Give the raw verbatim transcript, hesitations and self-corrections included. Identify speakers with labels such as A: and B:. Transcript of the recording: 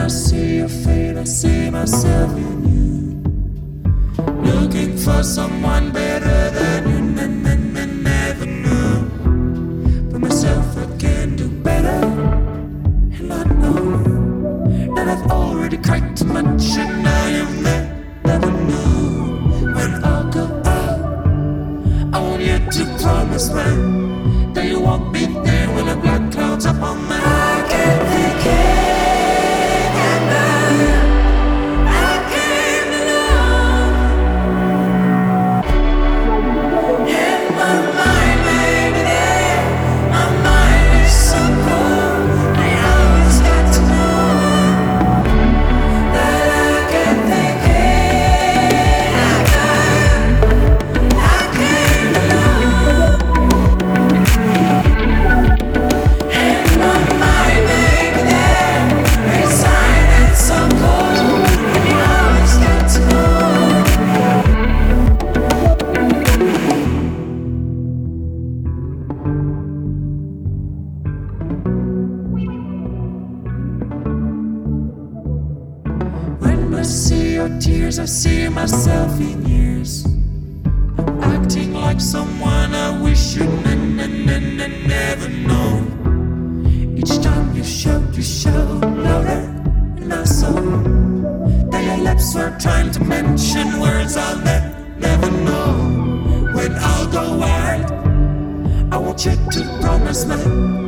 A: I see your fate, I see myself in you. Looking for someone better than you, and, and, and never knew. For myself, I can do better, and I know that I've already cried too much, and I am there, never knew. When I'll go out, I want you to promise me that you won't be there when the black clouds up on me. I can't think it. I see your tears, I see myself in years. I'm acting like someone I wish you'd n- n- n- n- never known. Each time you show, you show louder, and I saw that your lips were trying to mention words I'll ne- never know. When I'll go wild, I want you to promise me